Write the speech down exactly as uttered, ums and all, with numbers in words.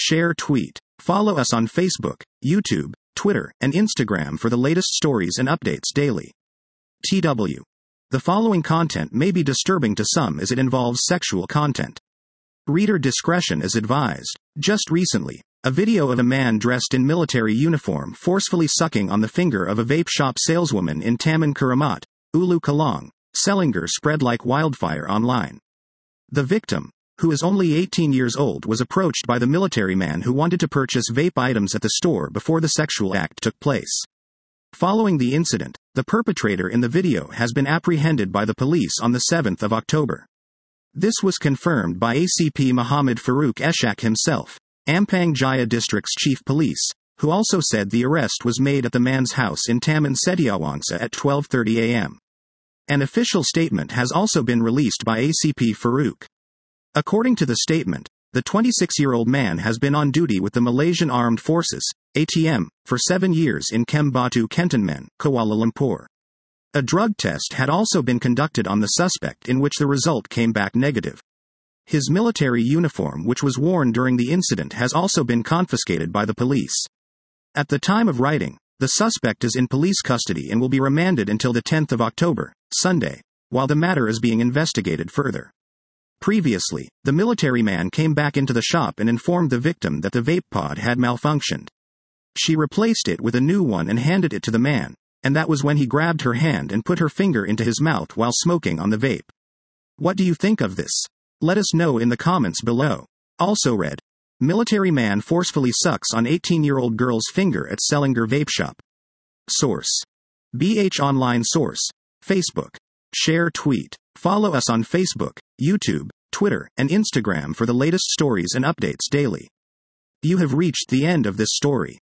share, tweet. Follow us on Facebook, YouTube, Twitter, and Instagram for the latest stories and updates daily. T W. The following content may be disturbing to some as it involves sexual content. Reader discretion is advised. Just recently, a video of a man dressed in military uniform forcefully sucking on the finger of a vape shop saleswoman in Taman Keramat, Ulu Kalong, Selangor spread like wildfire online. The victim, who is only eighteen years old, was approached by the military man who wanted to purchase vape items at the store before the sexual act took place. Following the incident, the perpetrator in the video has been apprehended by the police on the seventh of October. This was confirmed by A C P Muhammad Farouk Eshak himself, Ampang Jaya District's chief police, who also said the arrest was made at the man's house in Taman Setiawangsa at twelve thirty a m An official statement has also been released by A C P Farouk. According to the statement, the twenty-six-year-old man has been on duty with the Malaysian Armed Forces, A T M, for seven years in Kem Batu Cantonment, Kuala Lumpur. A drug test had also been conducted on the suspect, in which the result came back negative. His military uniform, which was worn during the incident, has also been confiscated by the police. At the time of writing, the suspect is in police custody and will be remanded until the tenth of October, Sunday, while the matter is being investigated further. Previously, the military man came back into the shop and informed the victim that the vape pod had malfunctioned. She replaced it with a new one and handed it to the man, and that was when he grabbed her hand and put her finger into his mouth while smoking on the vape. What do you think of this? Let us know in the comments below. Also read: military man forcefully sucks on eighteen-year-old girl's finger at Selangor vape shop. Source: B H Online. Source: Facebook. Share, tweet. Follow us on Facebook, YouTube, Twitter, and Instagram for the latest stories and updates daily. You have reached the end of this story.